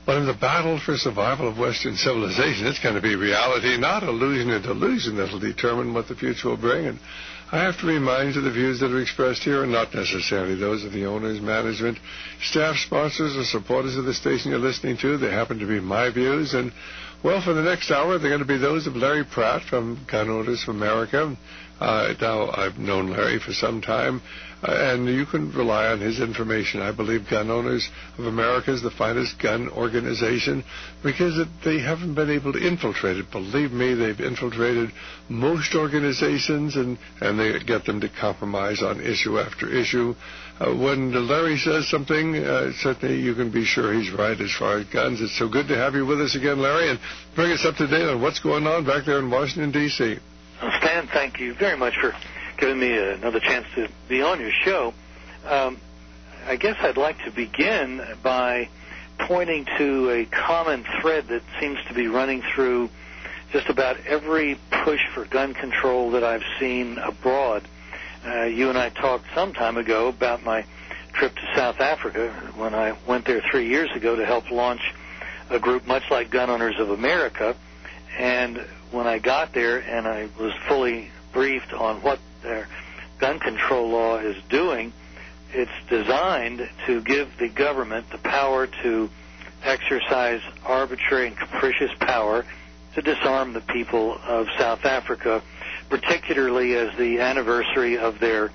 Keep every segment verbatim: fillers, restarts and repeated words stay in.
But in the battle for survival of Western civilization, it's going to be reality, not illusion and delusion, that will determine what the future will bring. And I have to remind you the views that are expressed here are not necessarily those of the owners, management, staff, sponsors, or supporters of the station you're listening to. They happen to be my views. And, well, for the next hour, they're going to be those of Larry Pratt from Gun Owners of America. Uh, now, I've known Larry for some time, uh, and you can rely on his information. I believe Gun Owners of America is the finest gun organization because it, they haven't been able to infiltrate it. Believe me, they've infiltrated most organizations, and, and they get them to compromise on issue after issue. Uh, when Larry says something, uh, certainly you can be sure he's right as far as guns. It's so good to have you with us again, Larry, and bring us up to date on what's going on back there in Washington, D C Stan, thank you very much for giving me another chance to be on your show. Um, I guess I'd like to begin by pointing to a common thread that seems to be running through just about every push for gun control that I've seen abroad. Uh, you and I talked some time ago about my trip to South Africa when I went there three years ago to help launch a group much like Gun Owners of America. And when I got there and I was fully briefed on what their gun control law is doing, it's designed to give the government the power to exercise arbitrary and capricious power to disarm the people of South Africa, particularly as the anniversary of their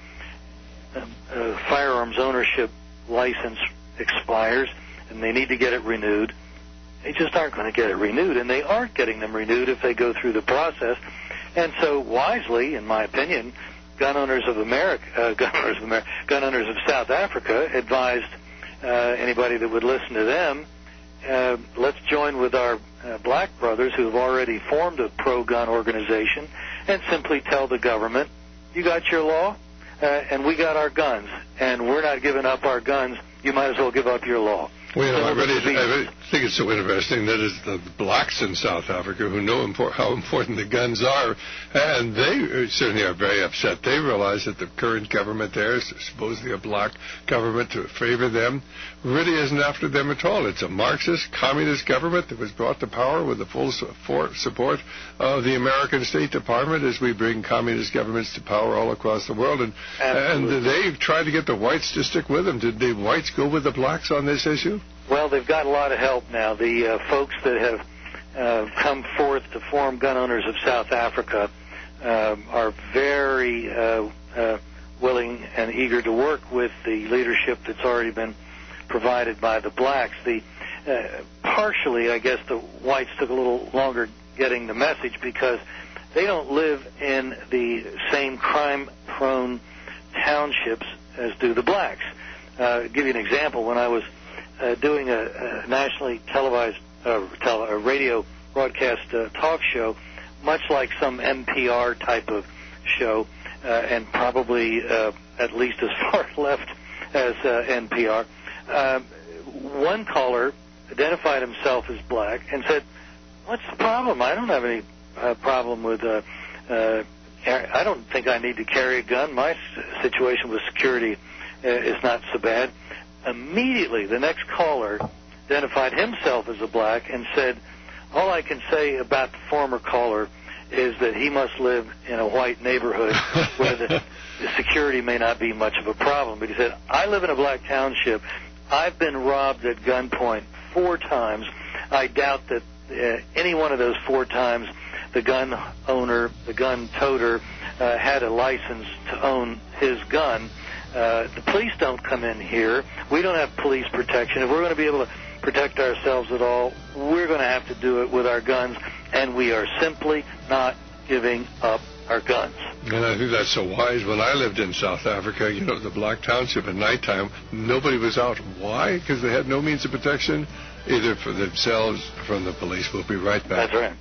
uh, uh, firearms ownership license expires and they need to get it renewed. They just aren't going to get it renewed, and they aren't getting them renewed if they go through the process. And so, wisely, in my opinion, Gun Owners of America, uh, Gun Owners of America, Gun Owners of South Africa advised uh, anybody that would listen to them, uh, let's join with our uh, black brothers who have already formed a pro-gun organization and simply tell the government, you got your law, uh, and we got our guns, and we're not giving up our guns. You might as well give up your law. Well, you know, I really, I really think it's so interesting that it's the blacks in South Africa who know import, how important the guns are, and they certainly are very upset. They realize that the current government there is supposedly a black government to favor them, really isn't after them at all. It's a Marxist, communist government that was brought to power with the full support of the American State Department as we bring communist governments to power all across the world. And, and they've tried to get the whites to stick with them. Did the whites go with the blacks on this issue? Well, they've got a lot of help now. The uh, folks that have uh, come forth to form Gun Owners of South Africa uh, are very uh, uh, willing and eager to work with the leadership that's already been provided by the blacks. The uh, partially, I guess, the whites took a little longer getting the message because they don't live in the same crime-prone townships as do the blacks. Uh, I'll give you an example. When I was Uh, doing a, a nationally televised uh, tele, a radio broadcast uh, talk show, much like some N P R type of show, uh, and probably uh, at least as far left as uh, N P R. Uh, one caller identified himself as black and said, "What's the problem? I don't have any uh, problem with. Uh, uh, I don't think I need to carry a gun. My situation with security uh, is not so bad." Immediately, the next caller identified himself as a black and said, all I can say about the former caller is that he must live in a white neighborhood where the, the security may not be much of a problem. But he said, I live in a black township. I've been robbed at gunpoint four times. I doubt that uh, any one of those four times the gun owner, the gun toter, uh, had a license to own his gun. Uh, the police don't come in here. We don't have police protection. If we're going to be able to protect ourselves at all, we're going to have to do it with our guns, and we are simply not giving up our guns. And I think that's so wise. When I lived in South Africa, you know, the black township at nighttime, nobody was out. Why? Because they had no means of protection, either for themselves or from the police. We'll be right back. That's right.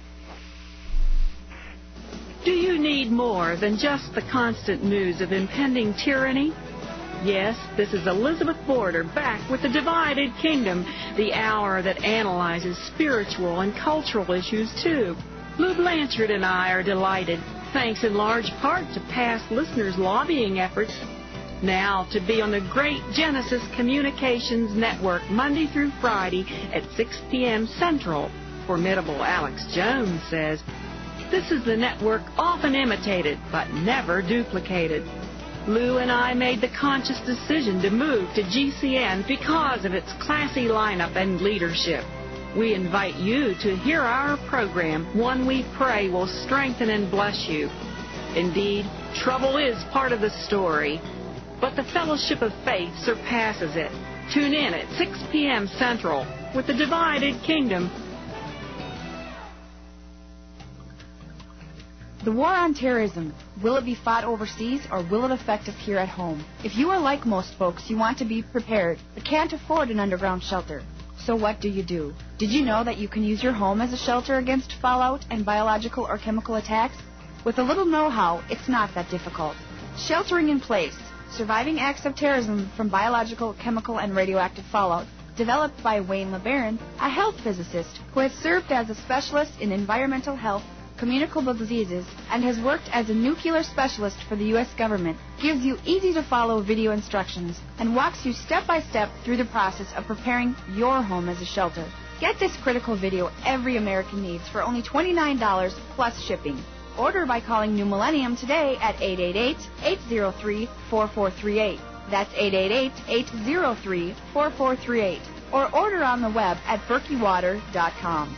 Do you need more than just the constant news of impending tyranny? Yes, this is Elizabeth Border back with The Divided Kingdom, the hour that analyzes spiritual and cultural issues, too. Lou Blanchard and I are delighted, thanks in large part to past listeners' lobbying efforts, Now to be on the great Genesis Communications Network Monday through Friday at six p.m. Central, formidable Alex Jones says, "This is the network often imitated but never duplicated. Lou and I made the conscious decision to move to G C N because of its classy lineup and leadership. We invite you to hear our program, one we pray will strengthen and bless you. Indeed, trouble is part of the story, but the fellowship of faith surpasses it. Tune in at six p.m. Central with the Divided Kingdom." The war on terrorism, will it be fought overseas or will it affect us here at home? If you are like most folks, you want to be prepared but can't afford an underground shelter. So what do you do? Did you know that you can use your home as a shelter against fallout and biological or chemical attacks? With a little know-how, it's not that difficult. Sheltering in Place, Surviving Acts of Terrorism from Biological, Chemical, and Radioactive Fallout, developed by Wayne LeBaron, a health physicist who has served as a specialist in environmental health, communicable diseases, and has worked as a nuclear specialist for the U S government, gives you easy-to-follow video instructions and walks you step-by-step through the process of preparing your home as a shelter. Get this critical video every American needs for only twenty-nine dollars plus shipping. Order by calling New Millennium today at eight eight eight, eight zero three, four four three eight. That's eight eight eight, eight zero three, four four three eight. Or order on the web at berkey water dot com.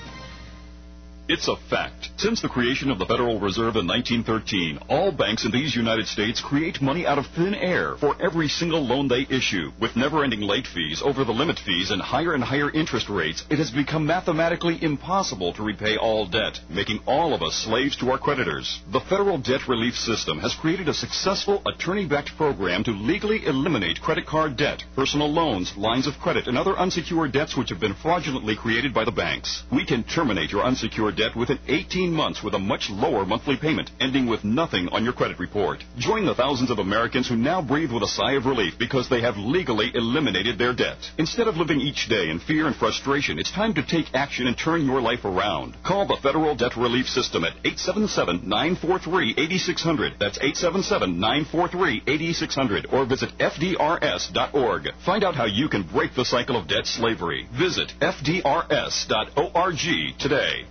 It's a fact. Since the creation of the Federal Reserve in nineteen thirteen, all banks in these United States create money out of thin air for every single loan they issue. With never-ending late fees, over-the-limit fees, and higher and higher interest rates, it has become mathematically impossible to repay all debt, making all of us slaves to our creditors. The Federal Debt Relief System has created a successful attorney-backed program to legally eliminate credit card debt, personal loans, lines of credit, and other unsecured debts which have been fraudulently created by the banks. We can terminate your unsecured debt within eighteen months with a much lower monthly payment, ending with nothing on your credit report. Join the thousands of Americans who now breathe with a sigh of relief because they have legally eliminated their debt. Instead of living each day in fear and frustration, it's time to take action and turn your life around. Call the Federal Debt Relief System at eight seven seven, nine four three, eight six zero zero. That's eight seven seven, nine four three, eight six zero zero. Or visit F D R S dot org. Find out how you can break the cycle of debt slavery. Visit F D R S dot org today.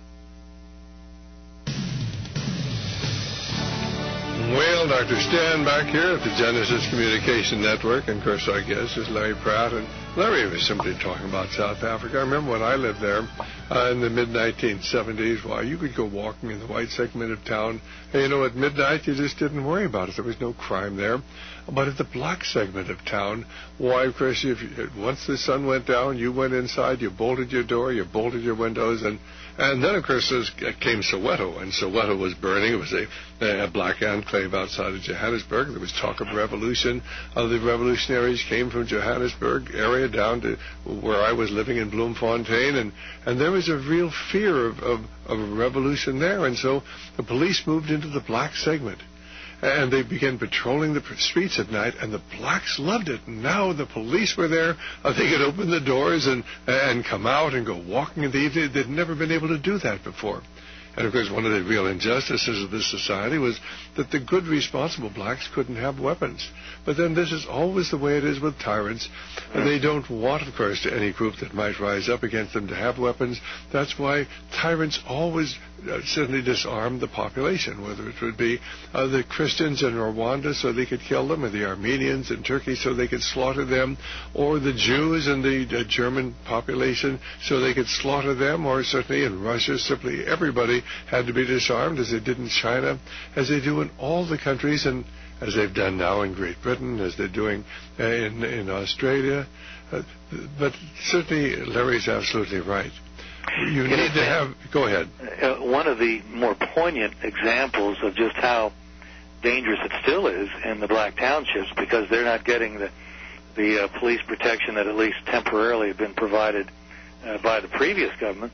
Well, Doctor Stan back here at the Genesis Communication Network, and of course our guest is Larry Pratt, and Larry was simply talking about South Africa. I remember when I lived there uh, in the mid nineteen seventies, why, you could go walking in the white segment of town, and you know, at midnight you just didn't worry about it. There was no crime there. But at the black segment of town, why, of course, if you, once the sun went down, you went inside, you bolted your door, you bolted your windows, and And then, of course, came Soweto, and Soweto was burning. It was a, a black enclave outside of Johannesburg. There was talk of revolution. Uh, the revolutionaries came from Johannesburg area down to where I was living in Bloemfontein, and, and there was a real fear of, of, of a revolution there. And so the police moved into the black segment. And they began patrolling the streets at night, and the blacks loved it. And now the police were there. Uh, they could open the doors and and come out and go walking in the evening. They'd never been able to do that before. And, of course, one of the real injustices of this society was that the good, responsible blacks couldn't have weapons. But then this is always the way it is with tyrants. And they don't want, of course, any group that might rise up against them to have weapons. That's why tyrants always uh, certainly disarm the population, whether it would be uh, the Christians in Rwanda so they could kill them, or the Armenians in Turkey so they could slaughter them, or the Jews in the uh, German population so they could slaughter them, or certainly in Russia, simply everybody had to be disarmed, as they did in China, as they do in all the countries, and as they've done now in Great Britain, as they're doing uh, in, in Australia. Uh, but certainly Larry's absolutely right. You Can need to have... Go ahead. Uh, one of the more poignant examples of just how dangerous it still is in the black townships, because they're not getting the, the uh, police protection that at least temporarily had been provided uh, by the previous government.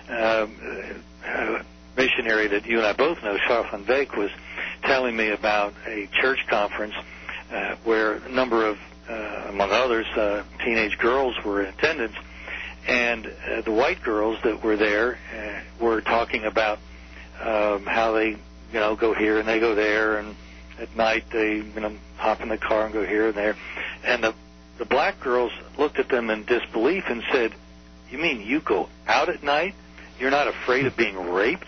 Um, uh, missionary that you and I both know, Charles van Veek, was telling me about a church conference uh, where a number of, uh, among others, uh, teenage girls were in attendance, and uh, the white girls that were there uh, were talking about um, how they, you know, go here and they go there, and at night they, you know, hop in the car and go here and there. And the the black girls looked at them in disbelief and said, "You mean you go out at night? You're not afraid of being raped?"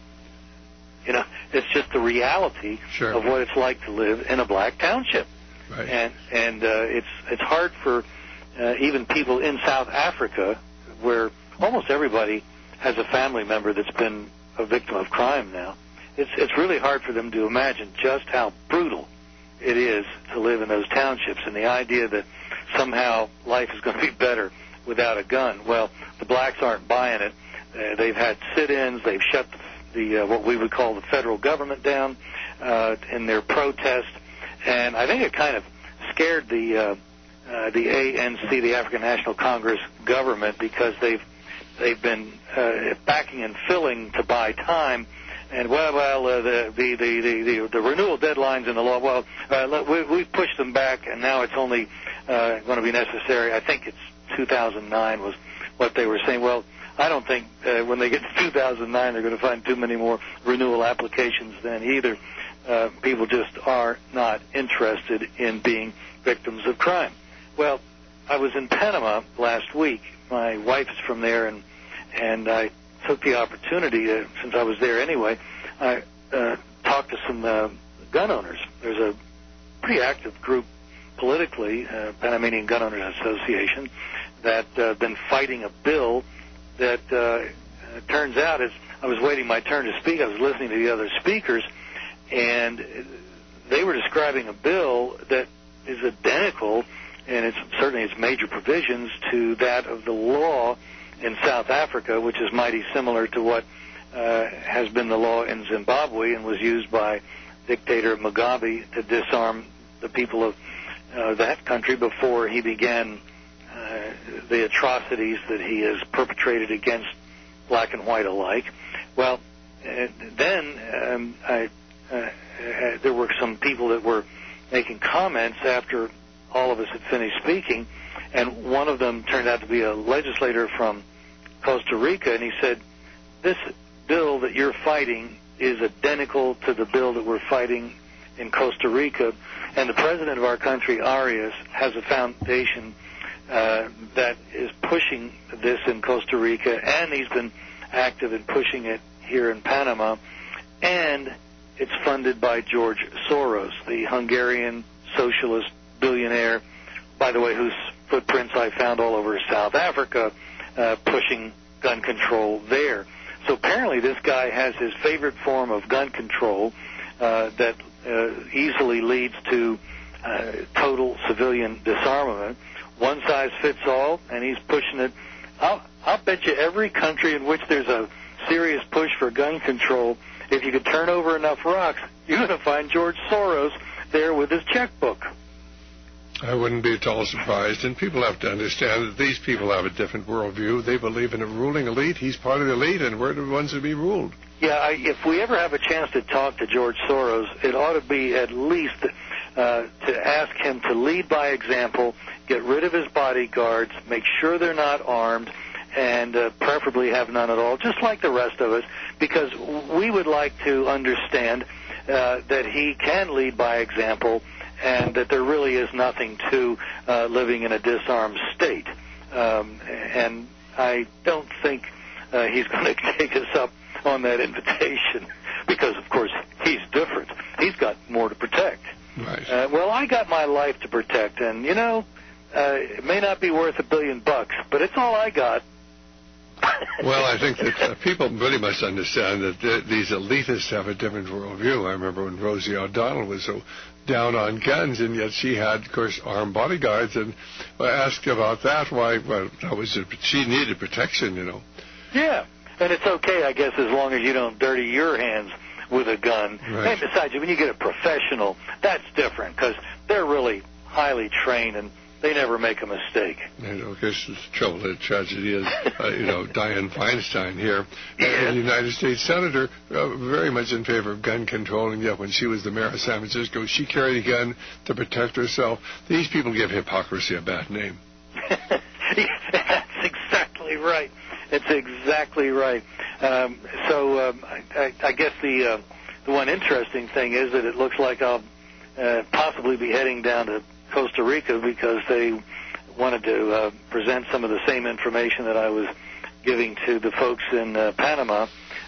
You know, it's just the reality sure. of what it's like to live in a black township. Right. And and uh, it's it's hard for uh, even people in South Africa, where almost everybody has a family member that's been a victim of crime now. It's it's really hard for them to imagine just how brutal it is to live in those townships, and the idea that somehow life is going to be better without a gun. Well, the blacks aren't buying it. Uh, they've had sit-ins. They've shut the, the uh, what we would call the federal government down uh, in their protest, and I think it kind of scared the uh, uh, the A N C, the African National Congress government, because they've they've been uh, backing and filling to buy time. And, well, well, uh, the, the, the, the, the renewal deadlines in the law, well, uh, we, we've pushed them back, and now it's only uh, going to be necessary. I think it's two thousand nine was what they were saying. Well, I don't think uh, when they get to two thousand nine they're going to find too many more renewal applications then either. Uh, people just are not interested in being victims of crime. Well, I was in Panama last week. My wife is from there, and and I took the opportunity, uh, since I was there anyway, I uh, talked to some uh, gun owners. There's a pretty active group politically, uh, Panamanian Gun Owners Association, that uh, been fighting a bill that uh, turns out, as I was waiting my turn to speak, I was listening to the other speakers, and they were describing a bill that is identical, and it's certainly its major provisions, to that of the law in South Africa, which is mighty similar to what uh, has been the law in Zimbabwe and was used by dictator Mugabe to disarm the people of uh, that country before he began uh, the atrocities that he has perpetrated against black and white alike. Well, uh, then um, I, uh, uh, there were some people that were making comments after all of us had finished speaking, and one of them turned out to be a legislator from Costa Rica, and he said, "This bill that you're fighting is identical to the bill that we're fighting in Costa Rica, and the president of our country, Arias, has a foundation uh, that is pushing this in Costa Rica, and he's been active in pushing it here in Panama, and it's funded by George Soros, the Hungarian socialist billionaire, by the way, whose footprints I found all over South Africa, uh, pushing gun control there." So apparently this guy has his favorite form of gun control uh, that uh, easily leads to uh, total civilian disarmament. One size fits all, and he's pushing it. I'll, I'll bet you every country in which there's a serious push for gun control, if you could turn over enough rocks, you're going to find George Soros there with his checkbook. I wouldn't be at all surprised, and people have to understand that these people have a different worldview. They believe in a ruling elite. He's part of the elite, and we're the ones to be ruled. Yeah, I, if we ever have a chance to talk to George Soros, it ought to be at least uh, to ask him to lead by example, get rid of his bodyguards, make sure they're not armed, and uh, preferably have none at all, just like the rest of us, because we would like to understand uh, that he can lead by example, and that there really is nothing to uh, living in a disarmed state. Um, and I don't think uh, he's going to take us up on that invitation because, of course, he's different. He's got more to protect. Right. Uh, well, I got my life to protect, and, you know, uh, it may not be worth a billion bucks, but it's all I got. Well, I think that uh, people really must understand that th- these elitists have a different worldview. I remember when Rosie O'Donnell was so down on guns, and yet she had, of course, armed bodyguards. And I asked about that. Why? Well, that was a, she needed protection, you know. Yeah, and it's okay, I guess, as long as you don't dirty your hands with a gun. Right. And besides, when you get a professional, that's different because they're really highly trained and they never make a mistake. You know, because the trouble, the tragedy is, uh, you know, Dianne Feinstein here, yes. a United States senator, uh, very much in favor of gun control, and yet when she was the mayor of San Francisco, she carried a gun to protect herself. These people give hypocrisy a bad name. That's exactly right. It's exactly right. Um, so um, I, I guess the uh, the one interesting thing is that it looks like I'll uh, possibly be heading down to Costa Rica because they wanted to uh, present some of the same information that I was giving to the folks in uh, Panama.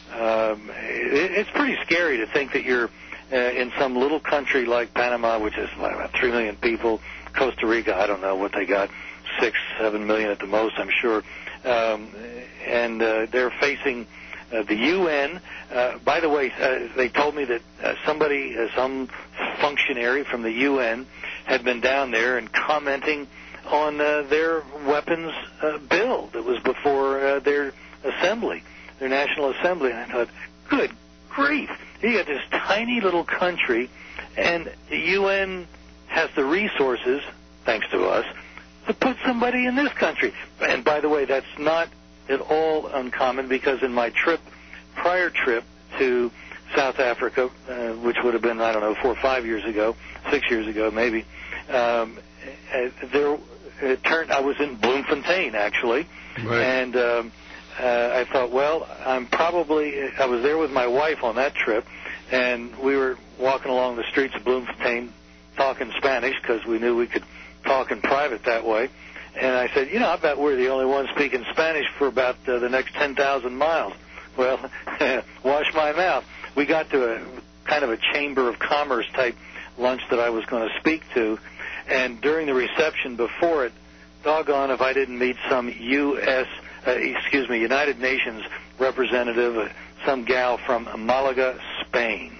Um, it, it's pretty scary to think that you're uh, in some little country like Panama, which is like about three million people. Costa Rica, I don't know what they got, six, seven million at the most, I'm sure. Um, and uh, they're facing uh, the U N. Uh, by the way, uh, they told me that uh, somebody, uh, some functionary from the U N had been down there and commenting on uh, their weapons uh, bill that was before uh, their assembly, their National Assembly. And I thought, good grief, you got this tiny little country, and the U N has the resources, thanks to us, to put somebody in this country. And by the way, that's not at all uncommon, because in my trip, prior trip to South Africa, uh, which would have been, I don't know, four or five years ago, six years ago maybe, um, uh, there it turned, I was in Bloemfontein, actually, right. and um, uh, I thought, well, I'm probably, I was there with my wife on that trip, and we were walking along the streets of Bloemfontein talking Spanish because we knew we could talk in private that way. And I said, you know, I bet we're the only ones speaking Spanish for about uh, the next ten thousand miles. Well, wash my mouth. We got to a kind of a Chamber of Commerce type lunch that I was going to speak to, and during the reception before it, doggone if I didn't meet some U S, uh, excuse me, United Nations representative, uh, some gal from Malaga, Spain.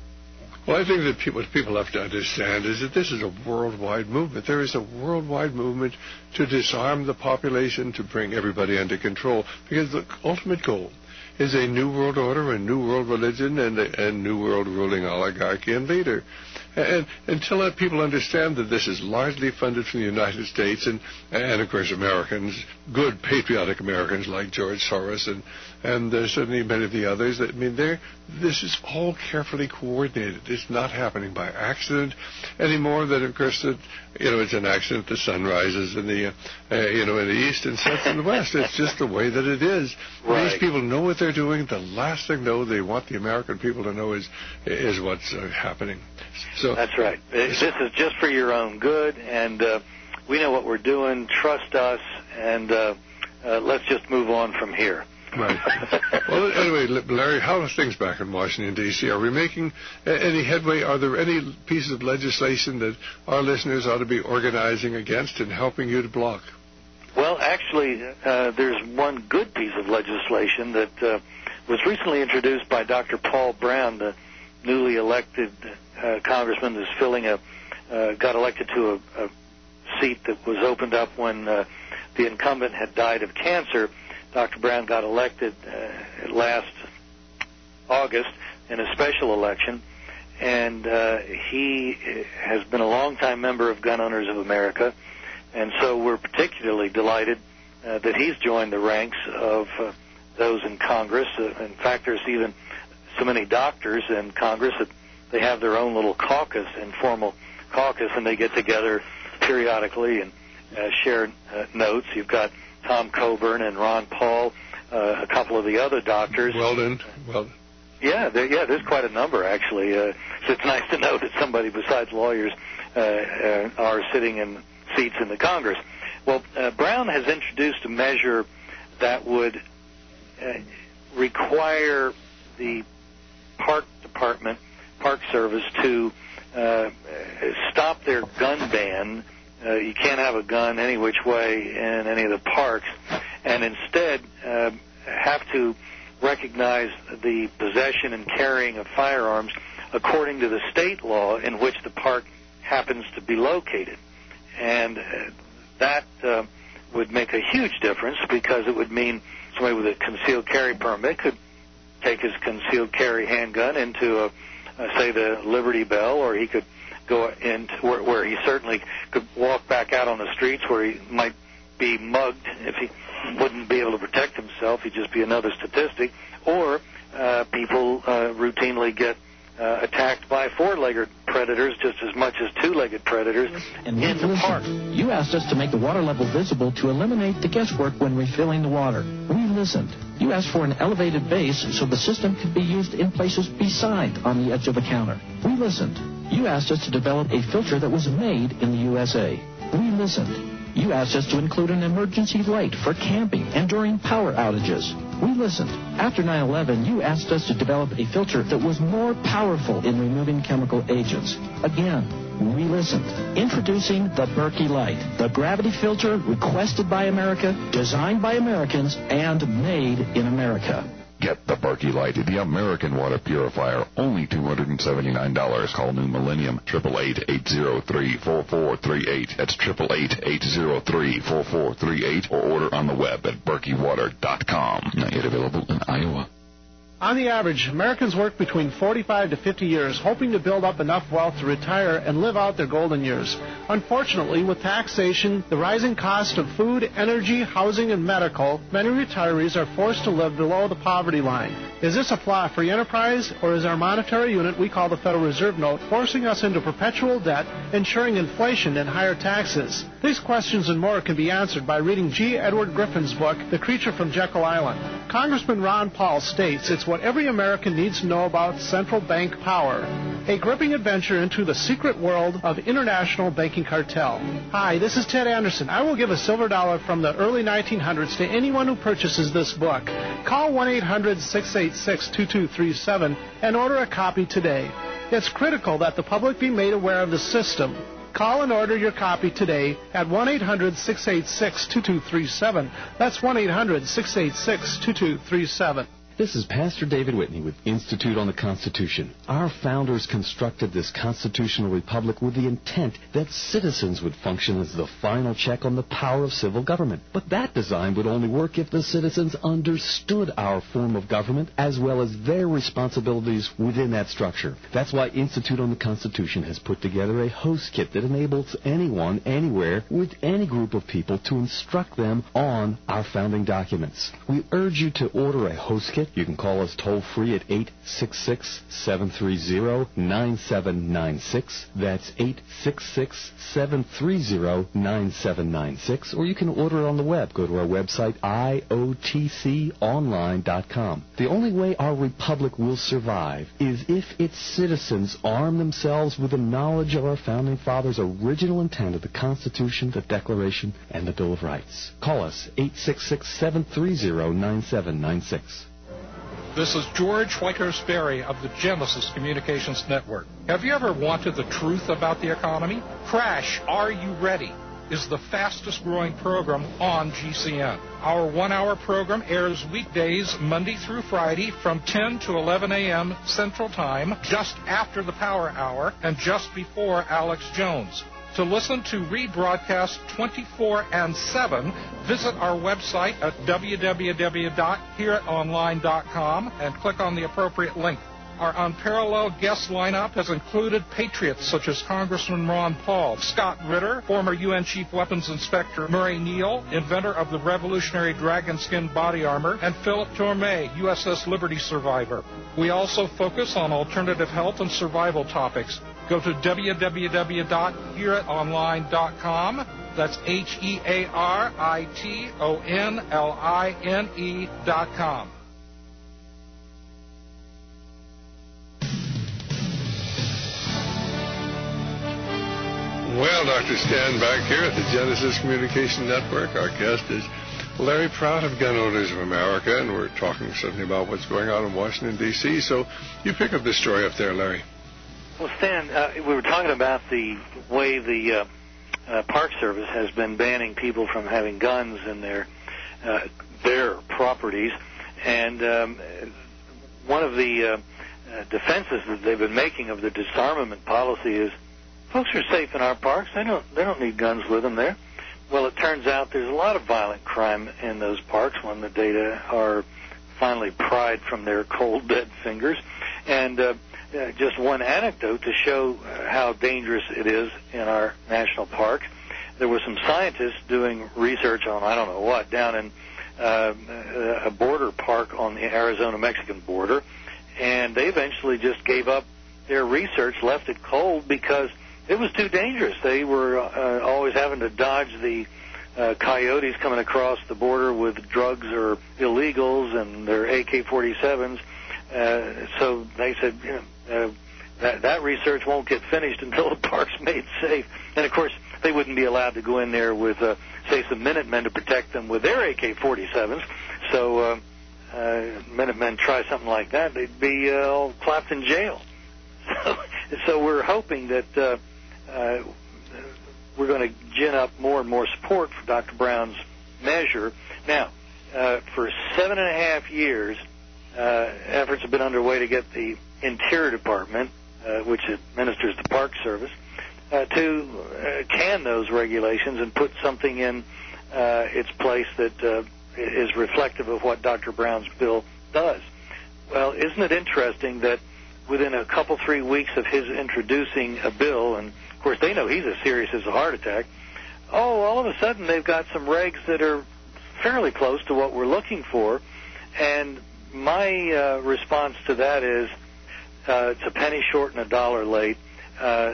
Well, I think that people, what people have to understand is that this is a worldwide movement. There is a worldwide movement to disarm the population, to bring everybody under control, because the ultimate goal is a new world order, a new world religion, and a, a new world ruling oligarchy and leader. And until that people understand that this is largely funded from the United States and, and of course, Americans, good patriotic Americans like George Soros and, and uh, certainly many of the others, I mean, they're, this is all carefully coordinated. It's not happening by accident anymore. That, of course, that, you know, it's an accident the sun rises in the, uh, you know, in the east and sets in the west. It's just the way that it is. Right. These people know what they're doing. The last thing, though, they want the American people to know is is what's uh, happening. So that's right. This is just for your own good, and uh, we know what we're doing. Trust us, and uh, uh, let's just move on from here. Right. Well, anyway, Larry, how are things back in Washington, D C? Are we making any headway? Are there any pieces of legislation that our listeners ought to be organizing against and helping you to block? Well, actually, uh, there's one good piece of legislation that uh, was recently introduced by Doctor Paul Brown, the newly elected uh, congressman who's filling a, uh, got elected to a, a seat that was opened up when uh, the incumbent had died of cancer. Doctor Brown got elected uh, last August in a special election, and uh, he has been a longtime member of Gun Owners of America, and so we're particularly delighted uh, that he's joined the ranks of uh, those in Congress. Uh, in fact, there's even so many doctors in Congress that they have their own little caucus, informal caucus, and they get together periodically and uh, share uh, notes. You've got Tom Coburn and Ron Paul, uh, a couple of the other doctors. Weldon. Well, yeah, there, yeah, there's quite a number, actually. Uh, so it's nice to know that somebody besides lawyers uh, uh, are sitting in seats in the Congress. Well, uh, Brown has introduced a measure that would uh, require the Park Department, Park Service, to uh, stop their gun ban. Uh, you can't have a gun any which way in any of the parks, and instead uh, have to recognize the possession and carrying of firearms according to the state law in which the park happens to be located. And uh, that uh, would make a huge difference, because it would mean somebody with a concealed carry permit could take his concealed carry handgun into, a, uh, say, the Liberty Bell, or he could go in where, where he certainly could walk back out on the streets where he might be mugged if he wouldn't be able to protect himself. He'd just be another statistic. Or uh, people uh, routinely get uh, attacked by four-legged predators just as much as two-legged predators and in the park. You asked us to make the water level visible to eliminate the guesswork when refilling the water. We listened. You asked for an elevated base so the system could be used in places beside on the edge of the counter. We listened. You asked us to develop a filter that was made in the U S A. We listened. You asked us to include an emergency light for camping and during power outages. We listened. After nine eleven, you asked us to develop a filter that was more powerful in removing chemical agents. Again, we listened. Introducing the Berkey Light, the gravity filter requested by America, designed by Americans, and made in America. Get the Berkey Light, the American water purifier, only two hundred seventy-nine dollars. Call New Millennium, eight eight eight, eight zero three, four four three eight. That's eight eight eight, eight zero three, four four three eight, or order on the web at berkey water dot com. Not yet available in Iowa. On the average, Americans work between forty-five to fifty years, hoping to build up enough wealth to retire and live out their golden years. Unfortunately, with taxation, the rising cost of food, energy, housing, and medical, many retirees are forced to live below the poverty line. Is this a flaw free enterprise, or is our monetary unit we call the Federal Reserve Note forcing us into perpetual debt, ensuring inflation and higher taxes? These questions and more can be answered by reading G. Edward Griffin's book, The Creature from Jekyll Island. Congressman Ron Paul states it's what every American needs to know about central bank power. A gripping adventure into the secret world of international banking cartel. Hi, this is Ted Anderson. I will give a silver dollar from the early nineteen hundreds to anyone who purchases this book. Call one eight hundred, six eight six, two two three seven and order a copy today. It's critical that the public be made aware of the system. Call and order your copy today at one eight hundred, six eight six, two two three seven. That's one eight hundred, six eight six, two two three seven. This is Pastor David Whitney with Institute on the Constitution. Our founders constructed this constitutional republic with the intent that citizens would function as the final check on the power of civil government. But that design would only work if the citizens understood our form of government as well as their responsibilities within that structure. That's why Institute on the Constitution has put together a host kit that enables anyone, anywhere, with any group of people to instruct them on our founding documents. We urge you to order a host kit. You can call us toll-free at eight six six, seven three zero, nine seven nine six. That's eight six six, seven three zero, nine seven nine six. Or you can order it on the web. Go to our website, I O T C online dot com. The only way our republic will survive is if its citizens arm themselves with the knowledge of our founding fathers' original intent of the Constitution, the Declaration, and the Bill of Rights. Call us, eight six six, seven three zero, nine seven nine six. This is George Schweikers Berry of the Genesis Communications Network. Have you ever wanted the truth about the economy? Crash, Are You Ready? Is the fastest growing program on G C N. Our one-hour program airs weekdays Monday through Friday from ten to eleven a.m. Central Time, just after the Power Hour and just before Alex Jones. To listen to rebroadcast twenty-four and seven, visit our website at w w w dot hear it online dot com and click on the appropriate link. Our unparalleled guest lineup has included patriots such as Congressman Ron Paul, Scott Ritter, former U N Chief Weapons Inspector Murray Neal, inventor of the revolutionary dragon skin body armor, and Philip Tormé, U S S Liberty survivor. We also focus on alternative health and survival topics. Go to w w w dot hear it online dot com. That's H E A R I T O N L I N E dot com. Well, Doctor Stan back here at the Genesis Communication Network. Our guest is Larry Prout of Gun Owners of America, and we're talking certainly about what's going on in Washington, D C So you pick up this story up there, Larry. Well, Stan, uh, we were talking about the way the uh, uh, Park Service has been banning people from having guns in their uh, their properties, and um, one of the uh, uh, defenses that they've been making of the disarmament policy is folks are safe in our parks. They don't they don't need guns with them there. Well, it turns out there's a lot of violent crime in those parks when the data are finally pried from their cold, dead fingers, and uh, Uh, just one anecdote to show uh, how dangerous it is in our national parks. There were some scientists doing research on, I don't know what, down in uh, a border park on the Arizona-Mexican border, and they eventually just gave up their research, left it cold because it was too dangerous. They were uh, always having to dodge the uh, coyotes coming across the border with drugs or illegals and their A K forty-sevens. Uh, so they said, you know, uh, that, that research won't get finished until the park's made safe. And, of course, they wouldn't be allowed to go in there with, uh, say, some Minutemen to protect them with their A K forty-sevens. So uh, uh, Minutemen try something like that, they'd be uh, all clapped in jail. So, so we're hoping that uh, uh, we're going to gin up more and more support for Doctor Brown's measure. Now, uh, for seven and a half years, uh, efforts have been underway to get the Interior Department, uh, which administers the Park Service, uh, to uh, can those regulations and put something in uh, its place that uh, is reflective of what Doctor Brown's bill does. Well, isn't it interesting that within a couple, three weeks of his introducing a bill, and, of course, they know he's as serious as a heart attack, oh, all of a sudden they've got some regs that are fairly close to what we're looking for, and my uh, response to that is uh, it's a penny short and a dollar late. Uh,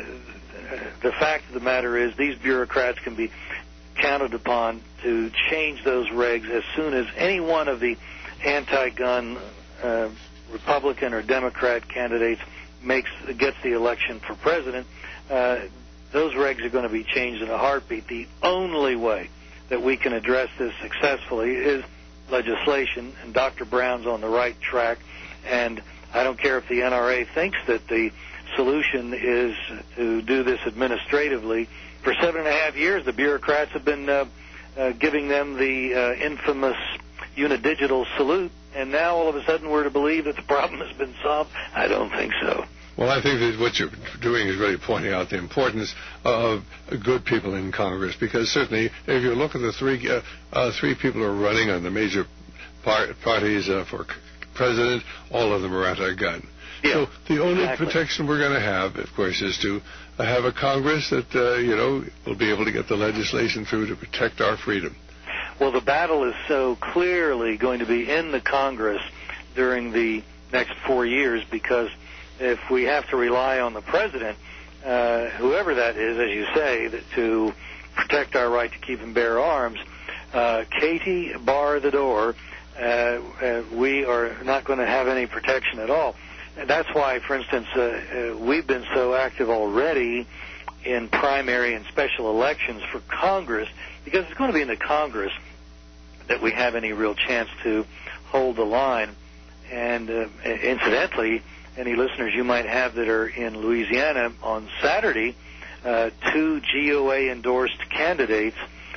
the fact of the matter is these bureaucrats can be counted upon to change those regs as soon as any one of the anti-gun uh, Republican or Democrat candidates makes gets the election for president. Uh, those regs are going to be changed in a heartbeat. The only way that we can address this successfully is legislation, and Doctor Brown's on the right track. And I don't care if the N R A thinks that the solution is to do this administratively. For seven and a half years, the bureaucrats have been uh, uh, giving them the uh, infamous unidigital salute, and now all of a sudden we're to believe that the problem has been solved? I don't think so. Well, I think that what you're doing is really pointing out the importance of good people in Congress, because certainly if you look at the three uh, uh, three people who are running on the major par- parties uh, for president, all of them are anti-gun. Yeah, so the only exactly. protection we're going to have, of course, is to uh, have a Congress that, uh, you know, will be able to get the legislation through to protect our freedom. Well, the battle is so clearly going to be in the Congress during the next four years because if we have to rely on the president, uh, whoever that is, as you say, that to protect our right to keep and bear arms, uh, Katie, bar the door. Uh, uh, we are not going to have any protection at all. And that's why, for instance, uh, uh, we've been so active already in primary and special elections for Congress, because it's going to be in the Congress that we have any real chance to hold the line. And uh, incidentally, any listeners you might have that are in Louisiana, on Saturday, uh, two G O A-endorsed candidates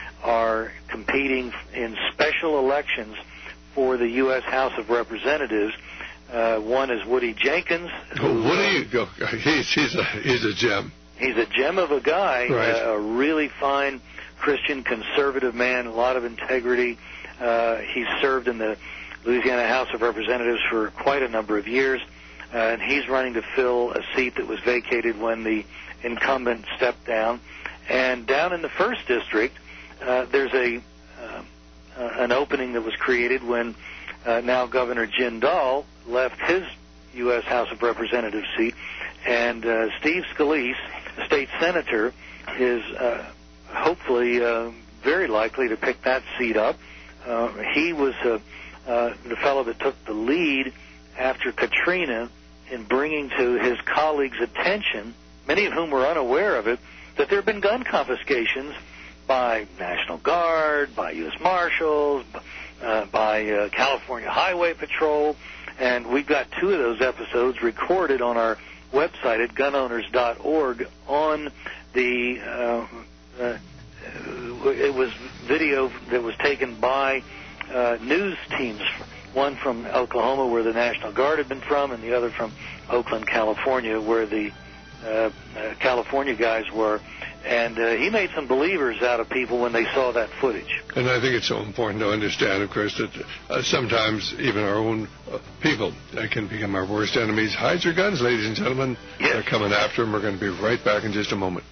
are competing in special elections for the U S House of Representatives. Uh, one is Woody Jenkins. Who, oh, Woody, uh, he's, he's, a, he's a gem. He's a gem of a guy, right. uh, a really fine Christian conservative man, a lot of integrity. Uh, he's served in the Louisiana House of Representatives for quite a number of years, uh, and he's running to fill a seat that was vacated when the incumbent stepped down. And down in the first district, uh, there's a uh, uh, an opening that was created when uh, now Governor Jindal left his U S House of Representatives seat, and uh, Steve Scalise, the state senator, is uh, hopefully uh, very likely to pick that seat up. Uh, he was uh, uh, the fellow that took the lead after Katrina in bringing to his colleagues' attention, many of whom were unaware of it, that there have been gun confiscations by National Guard, by U S Marshals, uh, by uh, California Highway Patrol, and we've got two of those episodes recorded on our website at gun owners dot org on the, uh, uh, it was video that was taken by uh, news teams, one from Oklahoma where the National Guard had been from, and the other from Oakland, California, where the uh, uh, California guys were. And uh, he made some believers out of people when they saw that footage. And I think it's so important to understand, of course, that uh, sometimes even our own uh, people uh, can become our worst enemies. Hide your guns, ladies and gentlemen. Yes. They're coming after them. We're going to be right back in just a moment.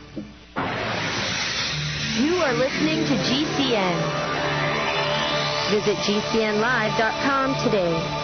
You are listening to G C N. Visit G C N live dot com today.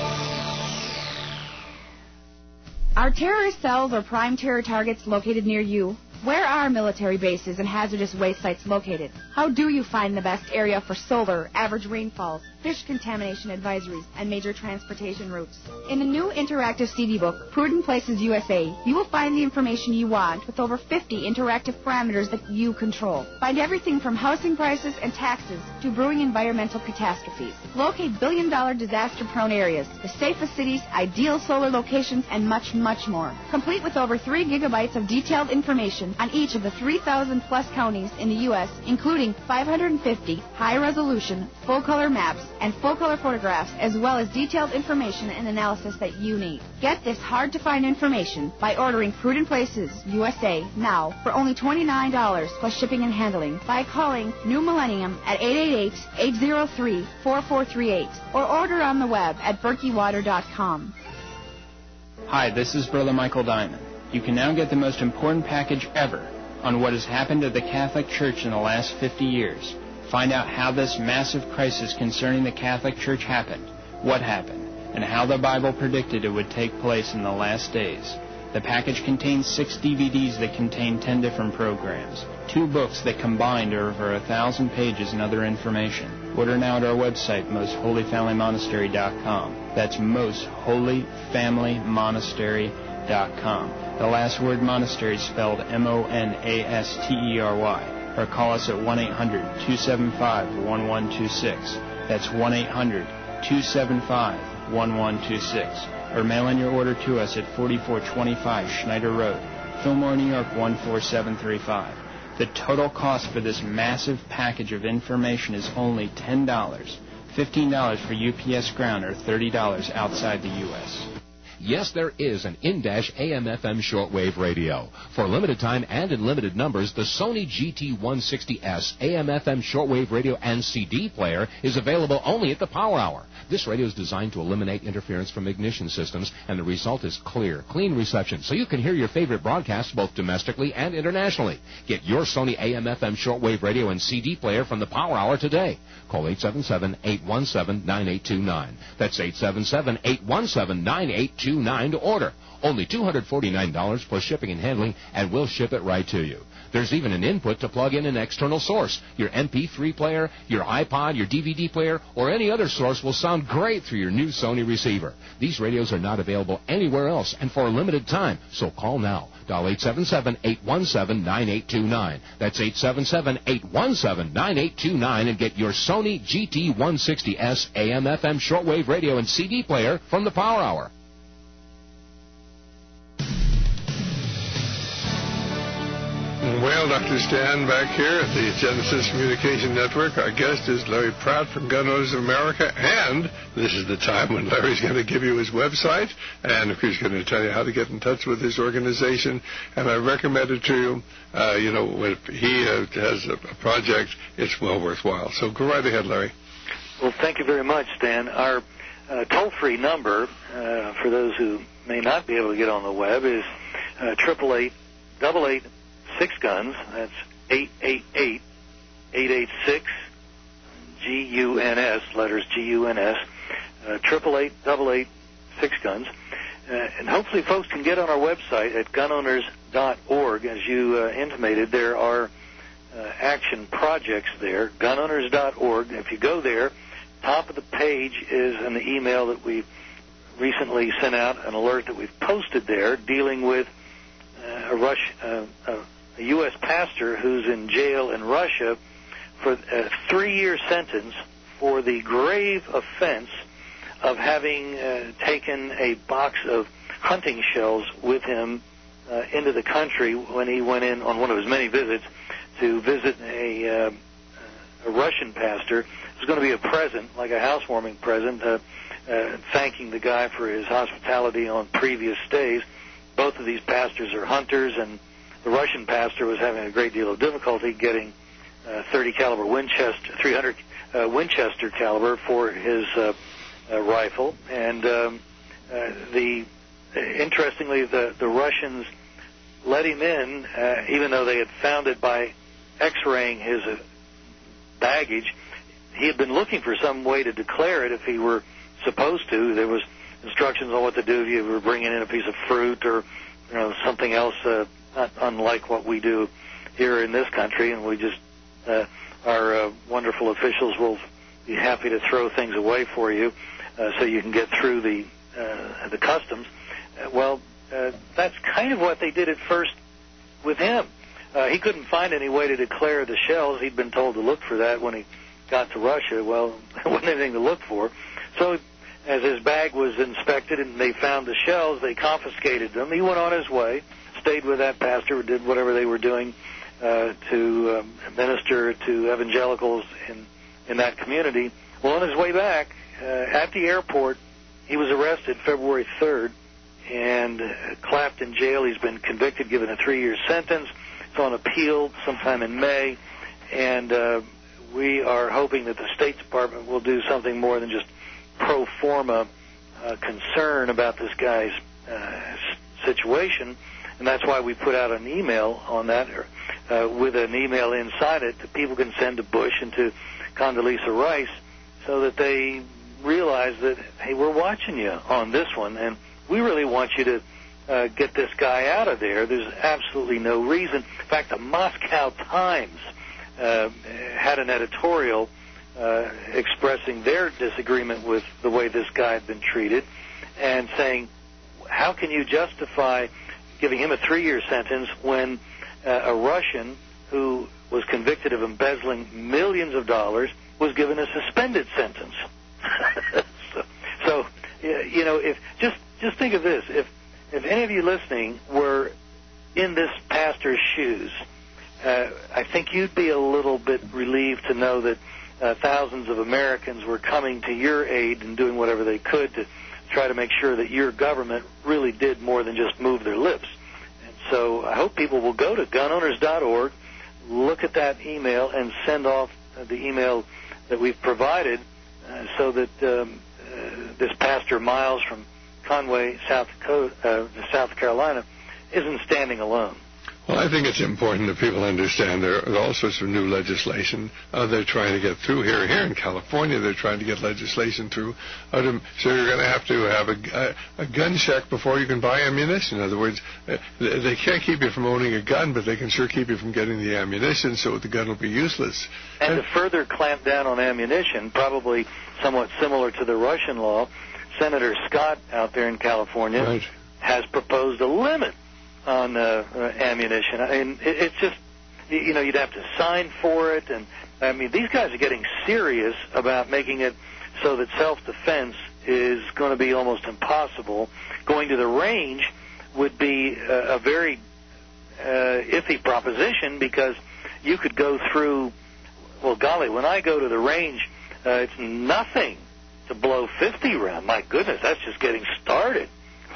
Are terrorist cells or prime terror targets located near you? Where are military bases and hazardous waste sites located? How do you find the best area for solar, average rainfalls, fish contamination advisories, and major transportation routes? In the new interactive C D book, Prudent Places U S A, you will find the information you want with over fifty interactive parameters that you control. Find everything from housing prices and taxes to brewing environmental catastrophes. Locate billion-dollar disaster-prone areas, the safest cities, ideal solar locations, and much, much more. Complete with over three gigabytes of detailed information on each of the three thousand plus counties in the U S, including five hundred fifty high-resolution, full-color maps and full-color photographs, as well as detailed information and analysis that you need. Get this hard-to-find information by ordering Prudent Places U S A now for only twenty-nine dollars plus shipping and handling by calling New Millennium at eight eight eight, eight zero three, four four three eight or order on the web at berkey water dot com. Hi, this is Brother Michael Diamond. You can now get the most important package ever on what has happened to the Catholic Church in the last fifty years. Find out how this massive crisis concerning the Catholic Church happened, what happened, and how the Bible predicted it would take place in the last days. The package contains six D V Ds that contain ten different programs, two books that combined are over a thousand pages and other information. Order now at our website, most holy family monastery dot com. That's most holy family monastery dot com. The last word monastery is spelled M O N A S T E R Y. Or call us at one eight hundred, two seven five, one one two six. That's one eight hundred, two seven five, one one two six. Or mail in your order to us at forty-four twenty-five Schneider Road, Fillmore, New York one four seven three five. The total cost for this massive package of information is only ten dollars. fifteen dollars for U P S ground or thirty dollars outside the U S Yes, there is an in-A M F M shortwave radio. For limited time and in limited numbers, the Sony G T one sixty S A M F M shortwave radio and C D player is available only at the Power Hour. This radio is designed to eliminate interference from ignition systems, and the result is clear, clean reception, so you can hear your favorite broadcasts both domestically and internationally. Get your Sony A M F M shortwave radio and C D player from the Power Hour today. Call eight seven seven, eight one seven, nine eight two nine. That's eight seven seven, eight one seven, nine eight two nine to order. Only two hundred forty-nine dollars plus shipping and handling, and we'll ship it right to you. There's even an input to plug in an external source. Your M P three player, your iPod, your D V D player, or any other source will sound great through your new Sony receiver. These radios are not available anywhere else and for a limited time, so call now. Dial eight seven seven, eight one seven, nine eight two nine. That's eight seven seven, eight one seven, nine eight two nine and get your Sony G T one sixty S A M F M shortwave radio and C D player from the Power Hour. Well, Doctor Stan, back here at the Genesis Communication Network, our guest is Larry Pratt from Gun Owners of America, and this is the time when Larry's going to give you his website, and he's going to tell you how to get in touch with his organization, and I recommend it to you. Uh, you know, if he uh, has a, a project, it's well worthwhile. So go right ahead, Larry. Well, thank you very much, Stan. Our uh, toll-free number, uh, for those who may not be able to get on the web, is triple eight, double eight, six guns. That's eight eight eight, eight eight six, G U N S, letters G U N S, triple eight, double eight, six guns. Uh, and hopefully folks can get on our website at gun owners dot org. As you uh, intimated, there are uh, action projects there, gun owners dot org. If you go there, top of the page is an email that we recently sent out, an alert that we've posted there dealing with uh, a, Rush, uh, a U S pastor who's in jail in Russia for a three-year sentence for the grave offense of having uh, taken a box of hunting shells with him uh, into the country when he went in on one of his many visits to visit a, uh, a Russian pastor. It was going to be a present, like a housewarming present, uh, uh, thanking the guy for his hospitality on previous stays. Both of these pastors are hunters, and the Russian pastor was having a great deal of difficulty getting uh, thirty caliber Winchester, three hundred uh, Winchester caliber for his uh, uh, rifle. And um, uh, the uh, interestingly, the the Russians let him in, uh, even though they had found it by X-raying his uh, baggage. He had been looking for some way to declare it if he were supposed to. There was instructions on what to do if you were bringing in a piece of fruit or you know something else uh, not unlike what we do here in this country, and we just, uh, our uh, wonderful officials will be happy to throw things away for you uh, so you can get through the, uh, the customs. Uh, well, uh, that's kind of what they did at first with him. Uh, he couldn't find any way to declare the shells. He'd been told to look for that when he got to Russia. Well, there wasn't anything to look for. So as his bag was inspected and they found the shells, they confiscated them. He went on his way, stayed with that pastor, did whatever they were doing uh, to um, minister to evangelicals in, in that community. Well, on his way back, uh, at the airport, he was arrested February third and uh, clapped in jail. He's been convicted, given a three-year sentence. It's on appeal sometime in May, and uh, we are hoping that the State Department will do something more than just pro forma uh, concern about this guy's uh, situation, and that's why we put out an email on that uh, with an email inside it that people can send to Bush and to Condoleezza Rice so that they realize that, hey, we're watching you on this one, and we really want you to uh, get this guy out of there. There's absolutely no reason. In fact, the Moscow Times uh, had an editorial uh, expressing their disagreement with the way this guy had been treated and saying, how can you justify giving him a three-year sentence when uh, a Russian who was convicted of embezzling millions of dollars was given a suspended sentence? so, so, you know, if just just think of this: if if any of you listening were in this pastor's shoes, uh, I think you'd be a little bit relieved to know that uh, thousands of Americans were coming to your aid and doing whatever they could to try to make sure that your government really did more than just move their lips. And so I hope people will go to gun owners dot org, look at that email, and send off uh, the email that we've provided uh, so that um, uh, this Pastor Miles from Conway, South Dakota, uh, South Carolina, isn't standing alone. Well, I think it's important that people understand there are all sorts of new legislation uh, they're trying to get through here. Here in California, they're trying to get legislation through. Uh, to, so you're going to have to have a, a, a gun check before you can buy ammunition. In other words, uh, they can't keep you from owning a gun, but they can sure keep you from getting the ammunition, so the gun will be useless. And, and to further clamp down on ammunition, probably somewhat similar to the Russian law, Senator Scott out there in California right. has proposed a limit on uh, uh, ammunition. I mean, it, it's just, you know, you'd have to sign for it. And, I mean, these guys are getting serious about making it so that self-defense is going to be almost impossible. Going to the range would be a, a very uh, iffy proposition because you could go through, well, golly, when I go to the range, uh, it's nothing to blow fifty rounds. My goodness, that's just getting started.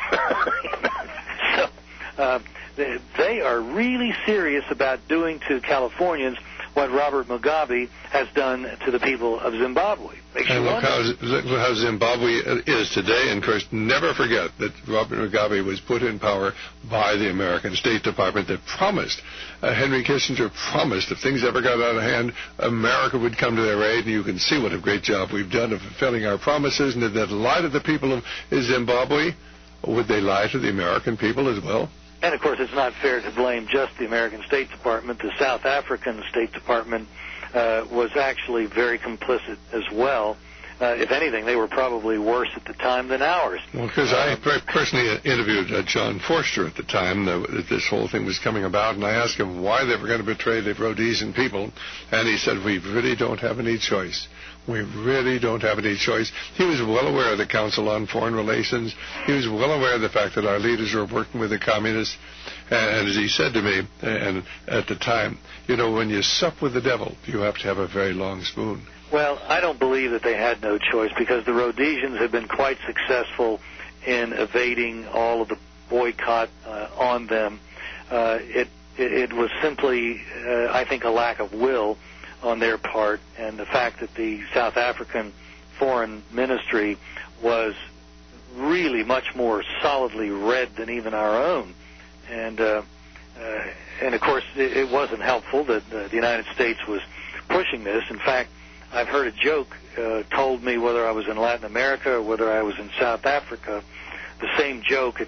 so, Uh, they are really serious about doing to Californians what Robert Mugabe has done to the people of Zimbabwe. Makes and you look how, look how Zimbabwe is today. And, of course, never forget that Robert Mugabe was put in power by the American State Department that promised, uh, Henry Kissinger promised, if things ever got out of hand, America would come to their aid. And you can see what a great job we've done of fulfilling our promises. And did that lie to the people of Zimbabwe? Or would they lie to the American people as well? And, of course, it's not fair to blame just the American State Department. The South African State Department uh, was actually very complicit as well. Uh, if anything, they were probably worse at the time than ours. Well, because I personally interviewed uh, John Forster at the time that this whole thing was coming about, and I asked him why they were going to betray the Rhodesian people, and he said, we really don't have any choice. We really don't have any choice. He was well aware of the Council on Foreign Relations. He was well aware of the fact that our leaders were working with the communists. And as he said to me, and at the time, you know, when you sup with the devil, you have to have a very long spoon. Well, I don't believe that they had no choice because the Rhodesians have been quite successful in evading all of the boycott uh, on them. Uh, it, it, it was simply, uh, I think, a lack of will on their part, and the fact that the South African Foreign Ministry was really much more solidly red than even our own. And, uh, uh, and of course, it, it wasn't helpful that uh, the United States was pushing this. In fact, I've heard a joke uh, told me whether I was in Latin America or whether I was in South Africa, the same joke. It's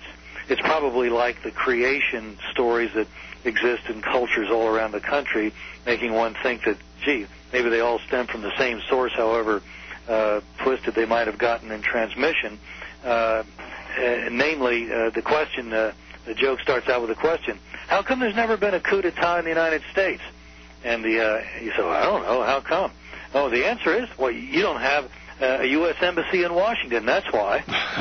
it's probably like the creation stories that exist in cultures all around the country, making one think that, gee, maybe they all stem from the same source, however uh, twisted they might have gotten in transmission. Uh, uh, namely, uh, the question, uh, the joke starts out with a question: how come there's never been a coup d'etat in the United States? And the uh, you say, well, I don't know, how come? Oh, the answer is, well, you don't have uh, a U S embassy in Washington, that's why.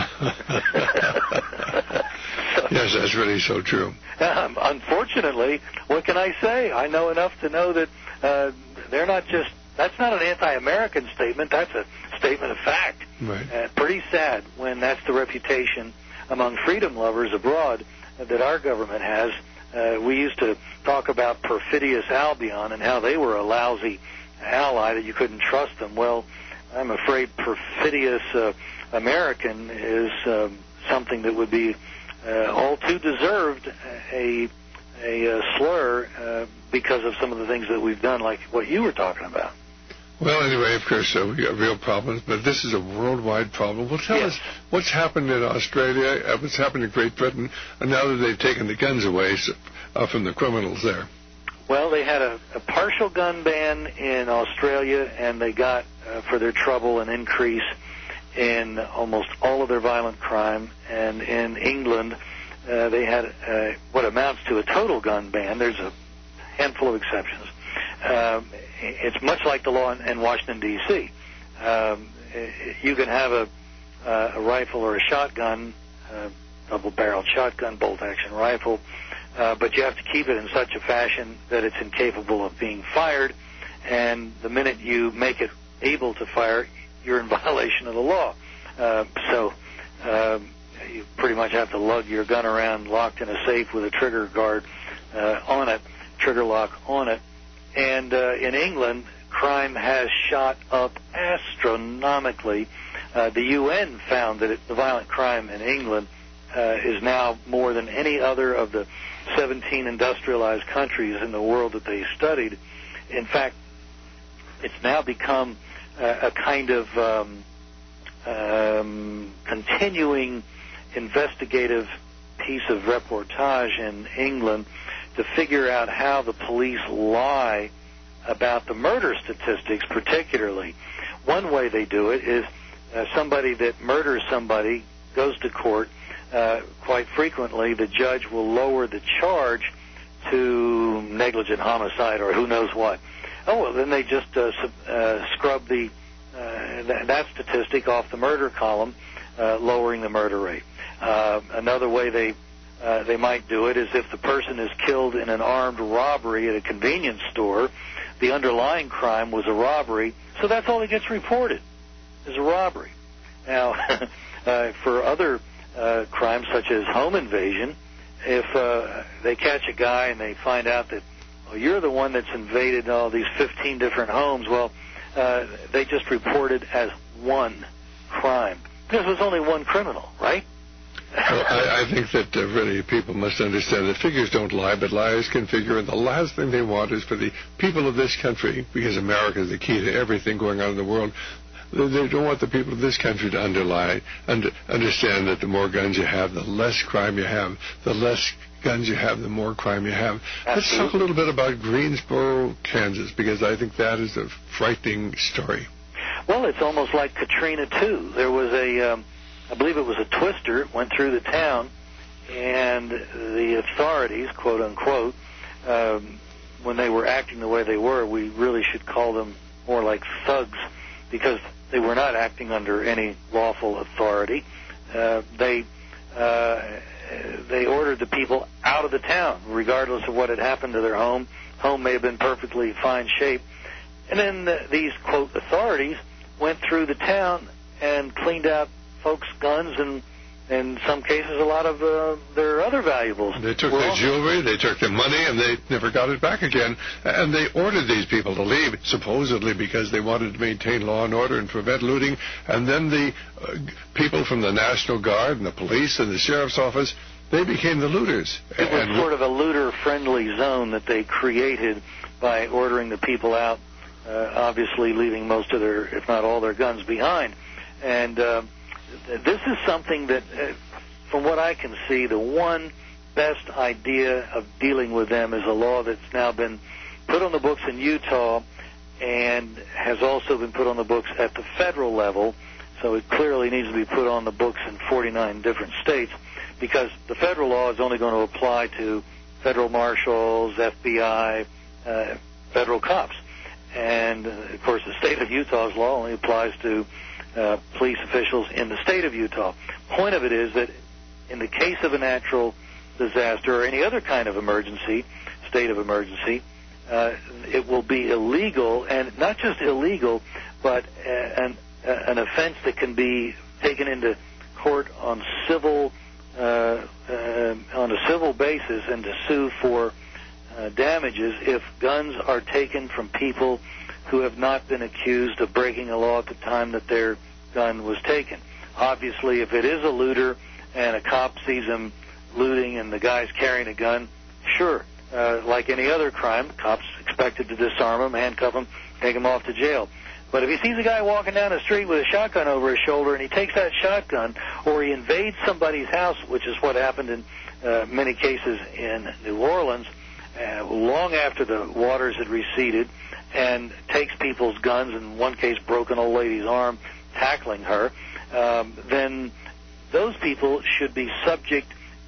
So, yes, that's really so true. Um, unfortunately, what can I say? I know enough to know that uh, they're not just, that's not an anti-American statement, that's a statement of fact. Right. Uh, pretty sad when that's the reputation among freedom lovers abroad uh, that our government has. Uh, we used to talk about perfidious Albion and how they were a lousy ally, that you couldn't trust them. Well, I'm afraid perfidious uh, American is uh, something that would be uh, all too deserved a, a, a slur uh, because of some of the things that we've done, like what you were talking about. Well, anyway, of course, uh, we got real problems, but this is a worldwide problem. Well, tell yes. us what's happened in Australia, uh, what's happened in Great Britain, and now that they've taken the guns away uh, from the criminals there. Well, they had a, a partial gun ban in Australia, and they got, uh, for their trouble, an increase in almost all of their violent crime. And in England, uh, they had uh, what amounts to a total gun ban. There's a handful of exceptions. Um, it's much like the law in, in Washington, D C Um, you can have a, uh, a rifle or a shotgun, uh, double-barreled shotgun, bolt-action rifle, uh, but you have to keep it in such a fashion that it's incapable of being fired, and the minute you make it able to fire, you're in violation of the law. Uh, so uh, you pretty much have to lug your gun around locked in a safe with a trigger guard uh, on it, trigger lock on it. And uh, in England, crime has shot up astronomically. Uh, the U N found that it, the violent crime in England uh, is now more than any other of the seventeen industrialized countries in the world that they studied. In fact, it's now become a, a kind of um, um, continuing investigative piece of reportage in England to figure out how the police lie about the murder statistics particularly. One way they do it is uh, somebody that murders somebody goes to court. Uh, quite frequently, the judge will lower the charge to negligent homicide or who knows what. Oh, well, then they just uh, sub, uh, scrub the uh, th- that statistic off the murder column, uh, lowering the murder rate. Uh, another way they Uh, they might do it is if the person is killed in an armed robbery at a convenience store, the underlying crime was a robbery, so that's all that gets reported is a robbery. Now, uh, for other uh, crimes such as home invasion, if uh, they catch a guy and they find out that, well, you're the one that's invaded all these fifteen different homes, well, uh, they just report it as one crime because there's only one criminal, right? Well, I, I think that uh, really people must understand that figures don't lie, but liars can figure, and the last thing they want is for the people of this country, because America is the key to everything going on in the world, they, they don't want the people of this country to underlie, under, understand that the more guns you have, the less crime you have, the less guns you have, the more crime you have. Absolutely. Let's talk a little bit about Greensboro, Kansas, because I think that is a frightening story. Well, it's almost like Katrina two. There was a... Um, I believe it was a twister, went through the town, and the authorities, quote unquote, um, when they were acting the way they were, we really should call them more like thugs, because they were not acting under any lawful authority. Uh, they uh, they ordered the people out of the town, regardless of what had happened to their home. Home may have been perfectly fine shape. And then the, these, quote, authorities went through the town and cleaned out folks' guns and, in some cases, a lot of uh, their other valuables. They took their jewelry, they took their money, and they never got it back again. And they ordered these people to leave, supposedly because they wanted to maintain law and order and prevent looting. And then the uh, people from the National Guard and the police and the sheriff's office, they became the looters. It was and sort of a looter-friendly zone that they created by ordering the people out, uh, obviously leaving most of their, if not all their guns behind. And... Uh, This is something that, uh, from what I can see, the one best idea of dealing with them is a law that's now been put on the books in Utah and has also been put on the books at the federal level, so it clearly needs to be put on the books in forty-nine different states, because the federal law is only going to apply to federal marshals, F B I, uh, federal cops. And, uh, of course, the state of Utah's law only applies to uh, police officials in the state of Utah. Point of it is that in the case of a natural disaster or any other kind of emergency, state of emergency, uh, it will be illegal, and not just illegal, but uh, an, uh, an offense that can be taken into court on civil uh, uh, on a civil basis and to sue for uh, damages if guns are taken from people who have not been accused of breaking a law at the time that their gun was taken. Obviously, if it is a looter and a cop sees him looting and the guy's carrying a gun, sure, uh, like any other crime, cops expected to disarm him, handcuff him, take him off to jail. But if he sees a guy walking down the street with a shotgun over his shoulder and he takes that shotgun, or he invades somebody's house, which is what happened in uh, many cases in New Orleans, uh, long after the waters had receded, and takes people's guns, in one case broke an old lady's arm tackling her, um, then those people should be subject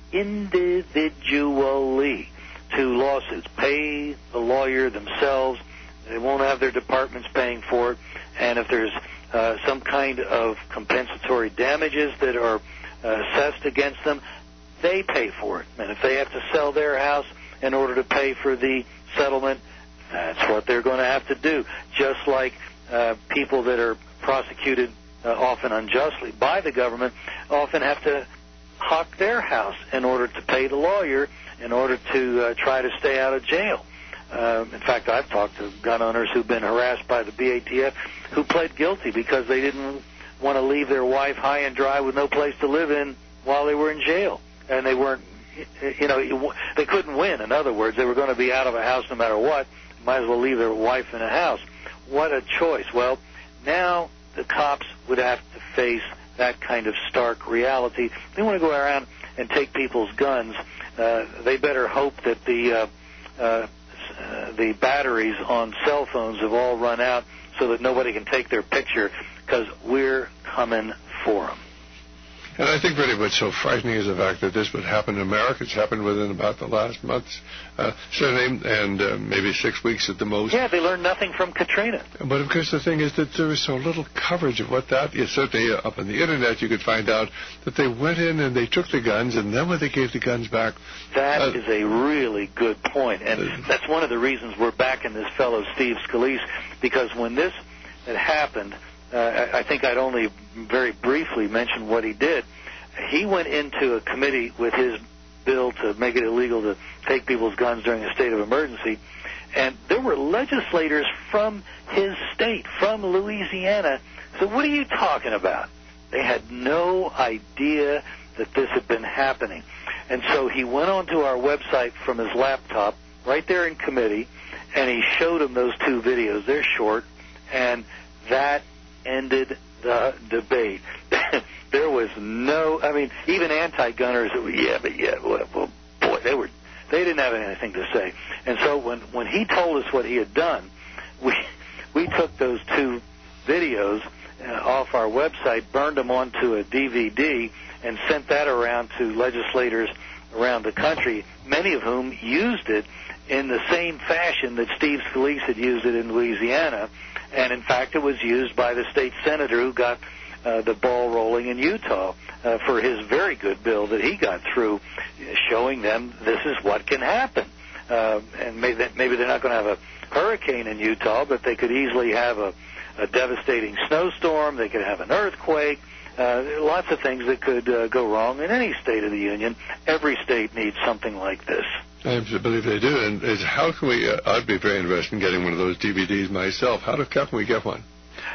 individually to lawsuits. Pay the lawyer themselves. They won't have their departments paying for it. And if there's uh, some kind of compensatory damages that are uh, assessed against them, they pay for it. And if they have to sell their house in order to pay for the settlement, that's what they're going to have to do. Just like uh, people that are prosecuted uh, often unjustly by the government often have to hawk their house in order to pay the lawyer in order to uh, try to stay out of jail. Uh, in fact, I've talked to gun owners who've been harassed by the B A T F who pled guilty because they didn't want to leave their wife high and dry with no place to live in while they were in jail. And they weren't, you know, they couldn't win. In other words, they were going to be out of a house no matter what. Might as well leave their wife in a house. What a choice. Well, now the cops would have to face that kind of stark reality. They want to go around and take people's guns. Uh, they better hope that the uh, uh, uh, the batteries on cell phones have all run out so that nobody can take their picture, because we're coming for them. And I think really what's so frightening is the fact that this would happen in America. It's happened within about the last month, uh, certainly, and uh, maybe six weeks at the most. Yeah, they learned nothing from Katrina. But, of course, the thing is that there is so little coverage of what that is. Certainly uh, up on the Internet you could find out that they went in and they took the guns, and then when they gave the guns back... That uh, is a really good point. And uh, that's one of the reasons we're backing this fellow, Steve Scalise, because when this had happened... Uh, I think I'd only very briefly mention what he did. He went into a committee with his bill to make it illegal to take people's guns during a state of emergency, and there were legislators from his state, from Louisiana. So what are you talking about? They had no idea that this had been happening. And so he went onto our website from his laptop, right there in committee, and he showed them those two videos. They're short, and that ended the debate. There was no, I mean, even anti-gunners, yeah, but yeah, well, well, boy, they were, they didn't have anything to say. And so when, when he told us what he had done, we, we took those two videos uh, off our website, burned them onto a D V D, and sent that around to legislators around the country, many of whom used it in the same fashion that Steve Scalise had used it in Louisiana. And, in fact, it was used by the state senator who got uh, the ball rolling in Utah uh, for his very good bill that he got through, showing them this is what can happen. Uh, and maybe, maybe they're not going to have a hurricane in Utah, but they could easily have a, a devastating snowstorm. They could have an earthquake. Uh, lots of things that could uh, go wrong in any state of the union. Every state needs something like this. I believe they do. And is, how can we, uh, I'd be very interested in getting one of those D V Ds myself. How, do, how can we get one?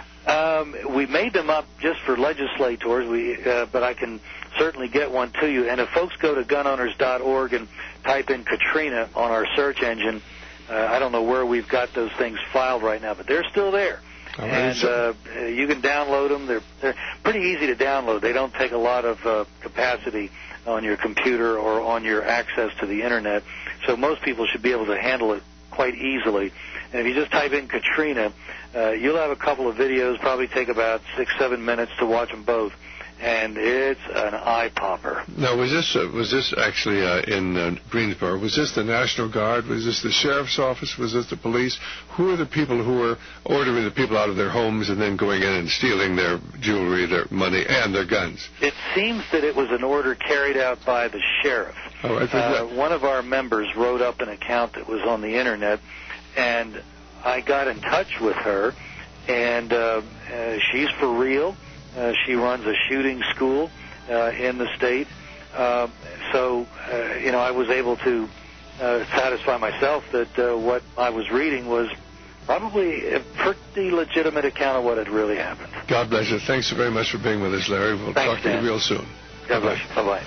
Um, we made them up just for legislators, we, uh, but I can certainly get one to you. And if folks go to gun owners dot org and type in Katrina on our search engine, uh, I don't know where we've got those things filed right now, but they're still there. All right, and so- uh, you can download them. They're they're pretty easy to download. They don't take a lot of uh, capacity on your computer or on your access to the internet, so most people should be able to handle it quite easily. And if you just type in Katrina, uh, you'll have a couple of videos, probably take about six, seven minutes to watch them both. And it's an eye popper. Now, was this uh, was this actually uh, in uh, Greensboro? Was this the National Guard? Was this the sheriff's office? Was this the police? Who are the people who were ordering the people out of their homes and then going in and stealing their jewelry, their money, and their guns? It seems that it was an order carried out by the sheriff. Oh, I think uh, that... One of our members wrote up an account that was on the internet, and I got in touch with her, and uh, uh, she's for real. Uh, she runs a shooting school uh, in the state. Uh, so, uh, you know, I was able to uh, satisfy myself that uh, what I was reading was probably a pretty legitimate account of what had really happened. God bless you. Thanks very much for being with us, Larry. We'll Thanks, talk to Dan. you real soon. God bless you. Bye-bye.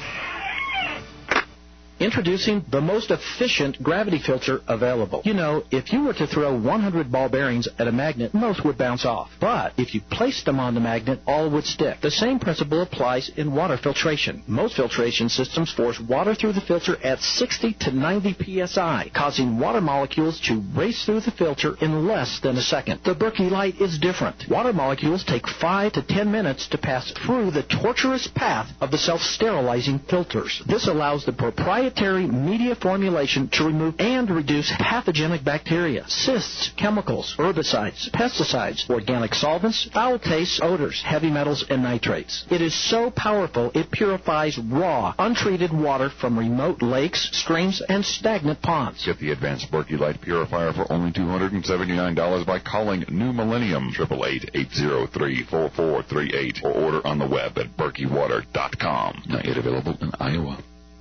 Introducing the most efficient gravity filter available. You know, if you were to throw one hundred ball bearings at a magnet, most would bounce off. But if you placed them on the magnet, all would stick. The same principle applies in water filtration. Most filtration systems force water through the filter at sixty to ninety P S I, causing water molecules to race through the filter in less than a second. The Berkey Light is different. Water molecules take five to ten minutes to pass through the tortuous path of the self-sterilizing filters. This allows the proprietary media formulation to remove and reduce pathogenic bacteria, cysts, chemicals, herbicides, pesticides, organic solvents, foul tastes, odors, heavy metals, and nitrates. It is so powerful it purifies raw, untreated water from remote lakes, streams, and stagnant ponds. Get the advanced Berkey Light Purifier for only two hundred seventy-nine dollars by calling New Millennium, eight eight eight, eight zero three, four four three eight, or order on the web at berkey water dot com. Not yet available in Iowa.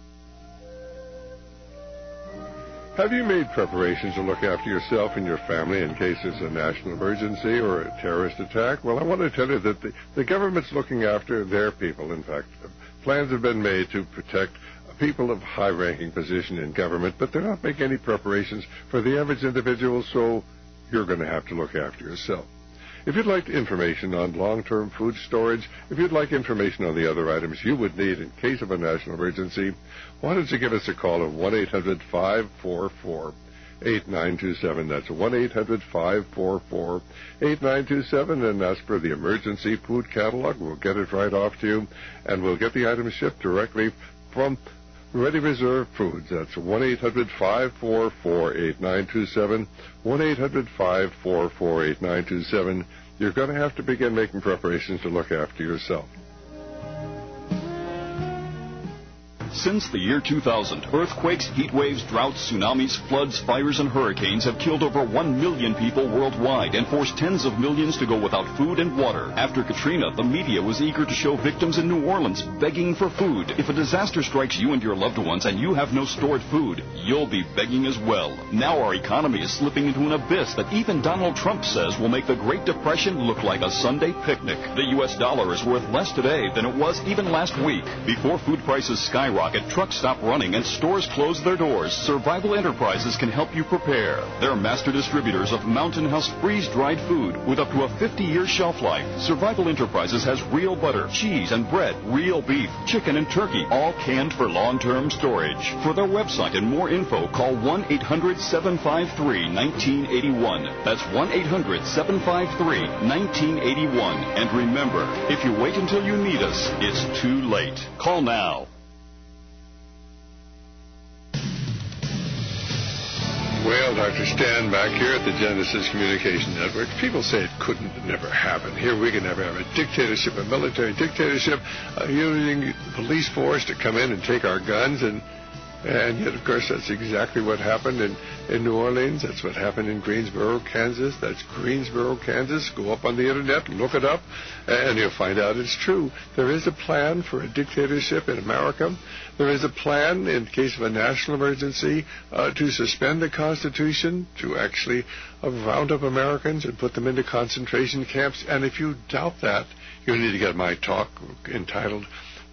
Have you made preparations to look after yourself and your family in case there's a national emergency or a terrorist attack? Well, I want to tell you that the, the government's looking after their people. In fact, plans have been made to protect people of high-ranking position in government, but they're not making any preparations for the average individual, so you're going to have to look after yourself. If you'd like information on long-term food storage, if you'd like information on the other items you would need in case of a national emergency, why don't you give us a call at one eight hundred, five four four, eight nine two seven. That's one eight hundred, five four four, eight nine two seven, and ask for the emergency food catalog. We'll get it right off to you, and we'll get the items shipped directly from Ready Reserve Foods. That's one eight hundred, five four four, eight nine two seven, one eight hundred, five four four, eight nine two seven. You're going to have to begin making preparations to look after yourself. Since the year two thousand, earthquakes, heat waves, droughts, tsunamis, floods, fires, and hurricanes have killed over one million people worldwide and forced tens of millions to go without food and water. After Katrina, the media was eager to show victims in New Orleans begging for food. If a disaster strikes you and your loved ones and you have no stored food, you'll be begging as well. Now our economy is slipping into an abyss that even Donald Trump says will make the Great Depression look like a Sunday picnic. The U S dollar is worth less today than it was even last week. Before food prices skyrocket, trucks stop running, and stores close their doors, Survival Enterprises can help you prepare. They're master distributors of Mountain House freeze-dried food with up to a fifty-year shelf life. Survival Enterprises has real butter, cheese, and bread, real beef, chicken, and turkey, all canned for long-term storage. For their website and more info, call one eight hundred, seven five three, one nine eight one. That's one eight hundred, seven five three, one nine eight one. And remember, if you wait until you need us, it's too late. Call now. Well, Doctor Stan back here at the Genesis Communication Network. People say it couldn't never happen. Here we can never have a dictatorship, a military dictatorship, uh, using the police force to come in and take our guns. And and yet, of course, that's exactly what happened in, in New Orleans. That's what happened in Greensboro, Kansas. That's Greensboro, Kansas. Go up on the Internet, look it up, and you'll find out it's true. There is a plan for a dictatorship in America. There is a plan in case of a national emergency uh, to suspend the Constitution, to actually uh, round up Americans and put them into concentration camps. And if you doubt that, you need to get my talk entitled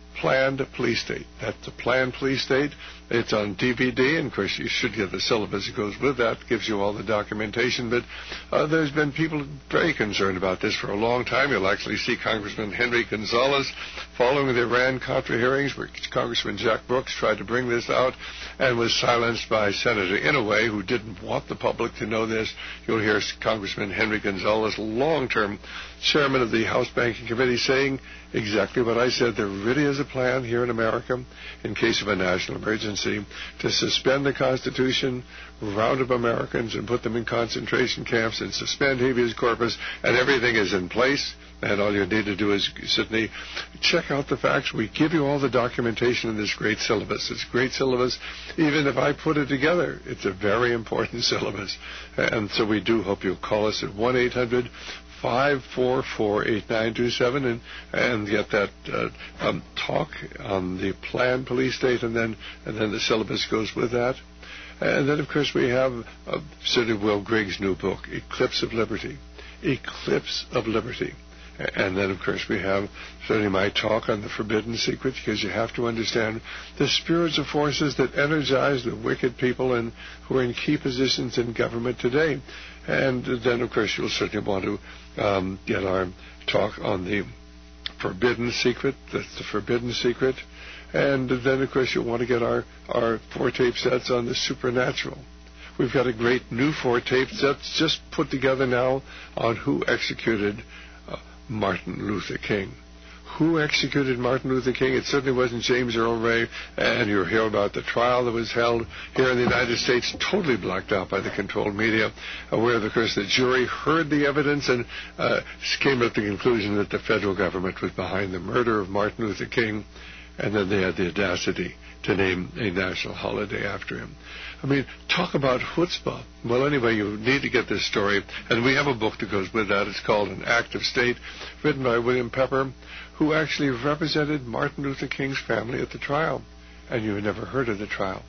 Planned Police State. That's the Planned Police State. It's on D V D, and of course you should get the syllabus that goes with that. It gives you all the documentation. But uh, there's been people very concerned about this for a long time. You'll actually see Congressman Henry Gonzalez following the Iran-Contra hearings, where Congressman Jack Brooks tried to bring this out and was silenced by Senator Inouye, who didn't want the public to know this. You'll hear Congressman Henry Gonzalez, long-term chairman of the House Banking Committee, saying exactly what I said. There really is a plan here in America, in case of a national emergency, to suspend the Constitution, round up Americans and put them in concentration camps and suspend habeas corpus, and everything is in place. And all you need to do is, Sydney, check out the facts. We give you all the documentation in this great syllabus. It's a great syllabus. Even if I put it together, it's a very important syllabus. And so we do hope you'll call us at one eight hundred five four four eight nine two seven and and get that uh, um, talk on the planned police state, and then and then the syllabus goes with that. And then, of course, we have uh, certainly Will Griggs' new book, Eclipse of Liberty. Eclipse of Liberty. And then, of course, we have certainly my talk on the forbidden secret, because you have to understand the spiritual forces that energize the wicked people and who are in key positions in government today. And then, of course, you'll certainly want to um, get our talk on the forbidden secret. That's the forbidden secret. And then, of course, you'll want to get our, our four tape sets on the supernatural. We've got a great new four tape sets just put together now on who executed uh, Martin Luther King. Who executed Martin Luther King? It certainly wasn't James Earl Ray, and you'll hear about the trial that was held here in the United States, totally blacked out by the controlled media, uh, where, of course, the jury heard the evidence and uh, came to the conclusion that the federal government was behind the murder of Martin Luther King, and then they had the audacity to name a national holiday after him. I mean, talk about chutzpah. Well, anyway, you need to get this story, and we have a book that goes with that. It's called An Act of State, written by William Pepper, who actually represented Martin Luther King's family at the trial. And you have never heard of the trial.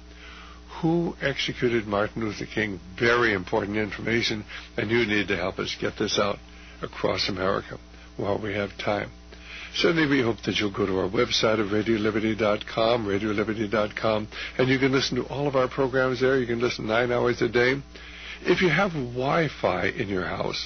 Who executed Martin Luther King? Very important information, and you need to help us get this out across America while we have time. Certainly, we hope that you'll go to our website of radio liberty dot com, radio liberty dot com, and you can listen to all of our programs there. You can listen nine hours a day. If you have Wi-Fi in your house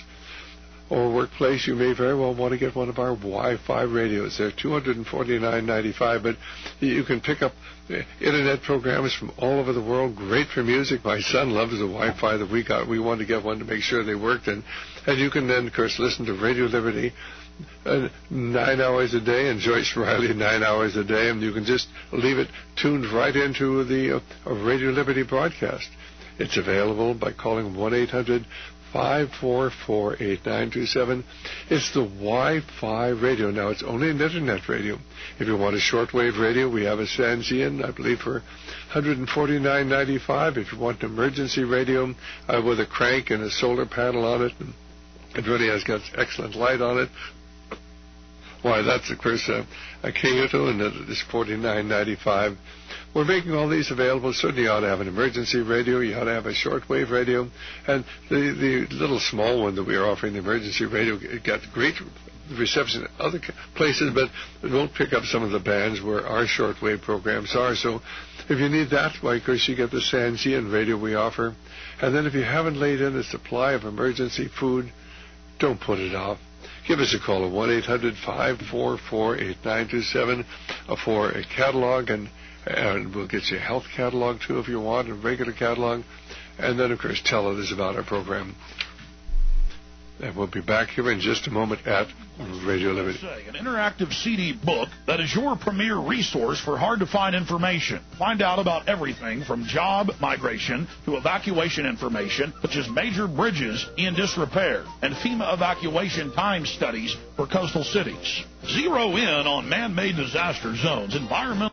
or workplace, you may very well want to get one of our Wi-Fi radios. They're two hundred forty-nine dollars and ninety-five cents, but you can pick up internet programs from all over the world. Great for music. My son loves the Wi-Fi that we got. We wanted to get one to make sure they worked, and, and you can then, of course, listen to Radio Liberty Uh, nine hours a day, and Joyce Riley nine hours a day, and you can just leave it tuned right into the uh, Radio Liberty broadcast. It's available by calling one eight hundred five four four eight nine two seven. It's the Wi-Fi radio. Now, it's only an internet radio. If you want a shortwave radio, we have a Sangean, I believe, for one hundred forty-nine dollars and ninety-five cents. If you want an emergency radio uh, with a crank and a solar panel on it, and it really has got excellent light on it, why, that's, of course, a, a Kyoto, and it's forty-nine dollars and ninety-five cents. We're making all these available. Certainly, you ought to have an emergency radio. You ought to have a shortwave radio. And the, the little small one that we are offering, the emergency radio, it got great reception in other places, but it won't pick up some of the bands where our shortwave programs are. So if you need that, why, of course, you get the Sangean radio we offer. And then if you haven't laid in a supply of emergency food, don't put it off. Give us a call at one eight hundred five four four eight nine two seven for a catalog, and, and we'll get you a health catalog, too, if you want, a regular catalog. And then, of course, tell others about our program. And we'll be back here in just a moment at Radio Liberty. An interactive C D book that is your premier resource for hard-to-find information. Find out about everything from job migration to evacuation information, such as major bridges in disrepair and FEMA evacuation time studies for coastal cities. Zero in on man-made disaster zones, environmental